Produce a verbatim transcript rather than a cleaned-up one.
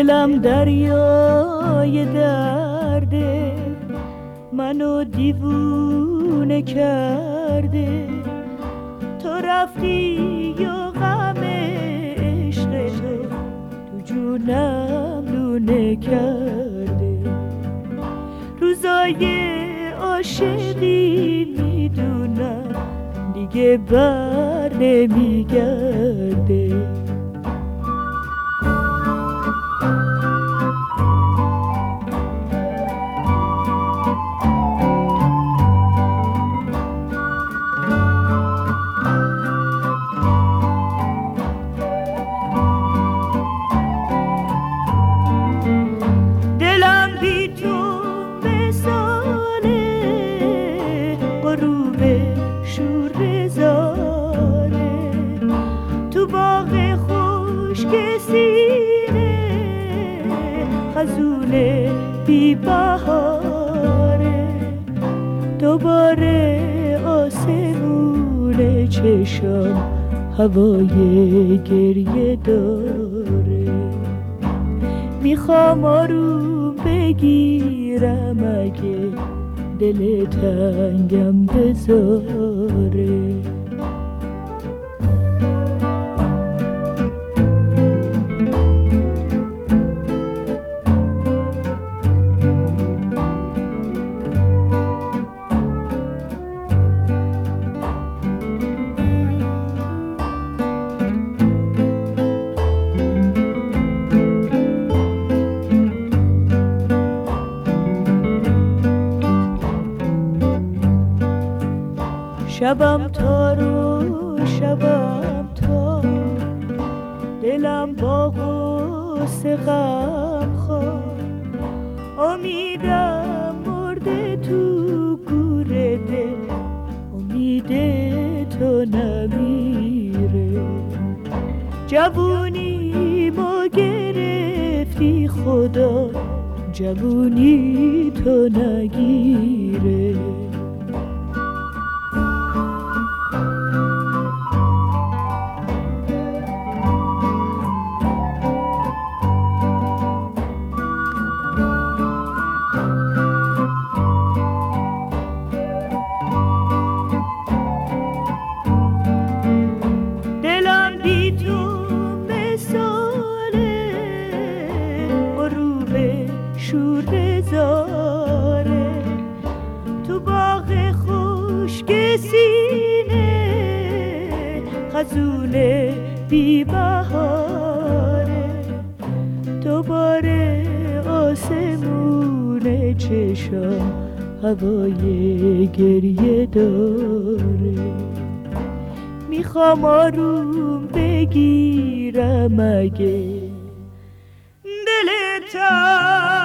دلم دریای درده، منو دیوونه کرده. تو رفتی یا غم عشق تو تو جونم لونه کرده. روزای عاشقی میدونم دیگه بر نمیگرده. خزونه بی بهاره، دوباره آسمون چشم هوای گریه داره. میخوام آروم بگیرم اگه دل تنگم بذاره. شبم تارو شبم تار، دلم با غصه غم خوار. امیدم مرده تو گوره دل، امید تو نمیره. جوونی ما گرفتی خدا، جوونی تو نگیره. خزونه بی بهاره، دوباره آسمون چشم هوای گریه داره. میخوام آروم بگیرم اگه دلت